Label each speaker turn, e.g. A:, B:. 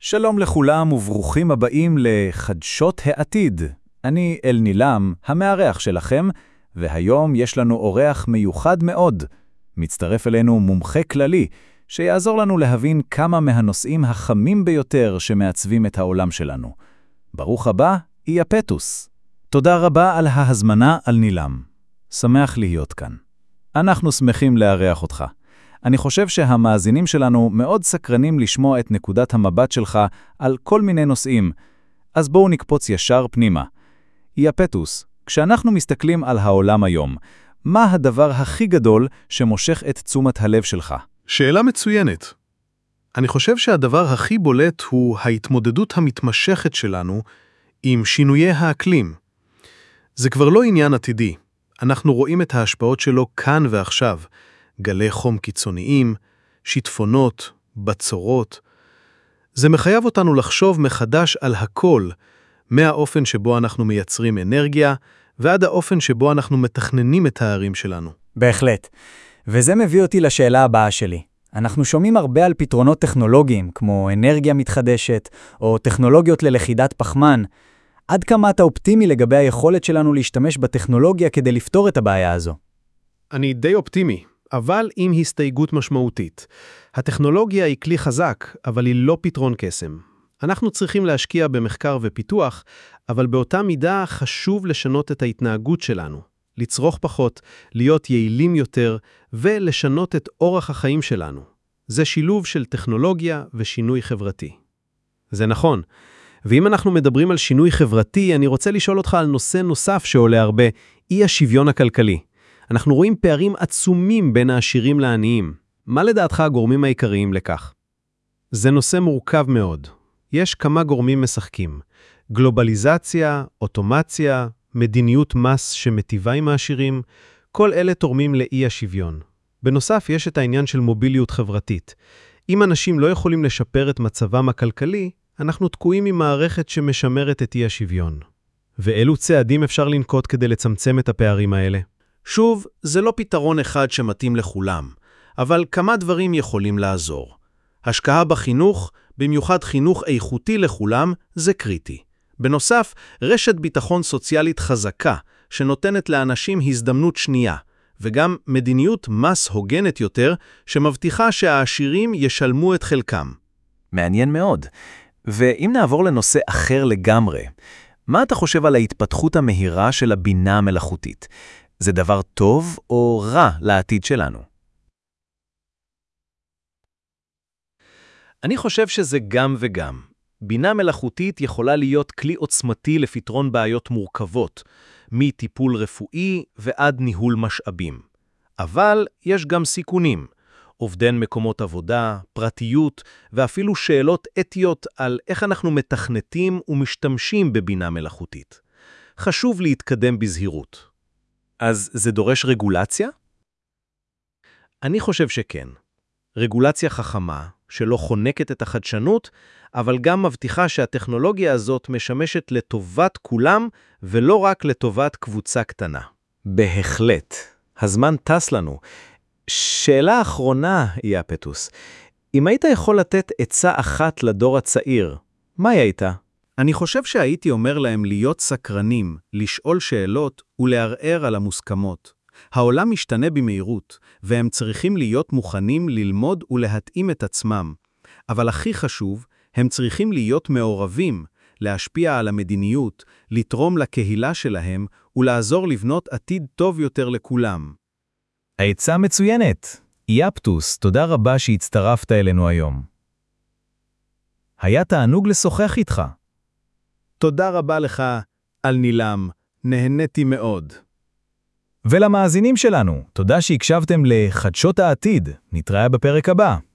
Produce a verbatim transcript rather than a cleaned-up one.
A: שלום לכולם וברוכים הבאים לחדשות העתיד. אני אל נילם, המארח שלכם, והיום יש לנו אורח מיוחד מאוד. מצטרף אלינו מומחה כללי, שיעזור לנו להבין כמה מהנושאים החמים ביותר שמעצבים את העולם שלנו. ברוך הבא, איאפטוס. תודה רבה על ההזמנה על נילם. שמח להיות כאן. אנחנו שמחים לארח אותך. אני חושב שהמאזינים שלנו מאוד סקרנים לשמוע את נקודת המבט שלך על כל מיני נושאים, אז בואו נקפוץ ישר פנימה. איאפטוס, כשאנחנו מסתכלים על העולם היום, מה הדבר הכי גדול שמושך את תשומת הלב שלך?
B: שאלה מצוינת. אני חושב שהדבר הכי בולט הוא ההתמודדות המתמשכת שלנו עם שינויי האקלים. זה כבר לא עניין עתידי. אנחנו רואים את ההשפעות שלו כאן ועכשיו. גלי חום קיצוניים, שיטפונות, בצורות. זה מחייב אותנו לחשוב מחדש על הכל, מהאופן שבו אנחנו מייצרים אנרגיה, ועד האופן שבו אנחנו מתכננים את הערים שלנו.
C: בהחלט. וזה מביא אותי לשאלה הבאה שלי. אנחנו שומעים הרבה על פתרונות טכנולוגיים, כמו אנרגיה מתחדשת, או טכנולוגיות ללכידת פחמן. עד כמה אתה אופטימי לגבי היכולת שלנו להשתמש בטכנולוגיה כדי לפתור את הבעיה הזו?
B: אני די אופטימי. אבל עם הסתייגות משמעותית. הטכנולוגיה היא כלי חזק, אבל היא לא פתרון קסם. אנחנו צריכים להשקיע במחקר ופיתוח, אבל באותה מידה חשוב לשנות את ההתנהגות שלנו, לצרוך פחות, להיות יעילים יותר, ולשנות את אורח החיים שלנו. זה שילוב של טכנולוגיה ושינוי חברתי. זה נכון. ואם אנחנו מדברים על שינוי חברתי, אני רוצה לשאול אותך על נושא נוסף שעולה הרבה, אי השוויון הכלכלי. אנחנו רואים פערים עצומים בין העשירים לעניים. מה לדעתך הגורמים העיקריים לכך? זה נושא מורכב מאוד. יש כמה גורמים משחקים. גלובליזציה, אוטומציה, מדיניות מס שמטיבה עם העשירים, כל אלה תורמים לאי השוויון. בנוסף, יש את העניין של מוביליות חברתית. אם אנשים לא יכולים לשפר את מצבם הכלכלי, אנחנו תקועים עם מערכת שמשמרת את אי השוויון. ואילו צעדים אפשר לנקוט כדי לצמצם את הפערים האלה?
A: שוב, זה לא פתרון אחד שמתאים לכולם, אבל כמה דברים יכולים לעזור. השקעה בחינוך, במיוחד חינוך איכותי לכולם, זה קריטי. בנוסף, רשת ביטחון סוציאלית חזקה, שנותנת לאנשים הזדמנות שנייה, וגם מדיניות מס הוגנת יותר, שמבטיחה שהעשירים ישלמו את חלקם.
D: מעניין מאוד. ואם נעבור לנושא אחר לגמרי, מה אתה חושב על ההתפתחות המהירה של הבינה המלאכותית? זה דבר טוב או רע לעתיד שלנו?
A: אני חושב שזה גם וגם. בינה מלאכותית יכולה להיות כלי עוצמתי לפתרון בעיות מורכבות, מטיפול רפואי ועד ניהול משאבים. אבל יש גם סיכונים, אובדן מקומות עבודה, פרטיות ואפילו שאלות אתיות על איך אנחנו מתכנתים ומשתמשים בבינה מלאכותית. חשוב להתקדם בזהירות.
D: אז זה דורש רגולציה?
A: אני חושב שכן. רגולציה חכמה, שלא חונקת את החדשנות, אבל גם מבטיחה שהטכנולוגיה הזאת משמשת לטובת כולם, ולא רק לטובת קבוצה קטנה.
D: בהחלט. הזמן טס לנו. שאלה אחרונה, איאפטוס. אם היית יכול לתת עצה אחת לדור הצעיר, מה הייתה?
A: אני חושב שהייתי אומר להם להיות סקרנים, לשאול שאלות ולערער על המוסכמות. העולם משתנה במהירות, והם צריכים להיות מוכנים ללמוד ולהתאים את עצמם. אבל הכי חשוב, הם צריכים להיות מעורבים, להשפיע על המדיניות, לתרום לקהילה שלהם ולעזור לבנות עתיד טוב יותר לכולם.
D: העצה מצוינת. איאפטוס, תודה רבה שהצטרפת אלינו היום. היה תענוג לשוחח איתך.
A: תודה רבה לך, על נילם. נהניתי מאוד.
D: ולמאזינים שלנו, תודה שהקשבתם לחדשות העתיד. נתראה בפרק הבא.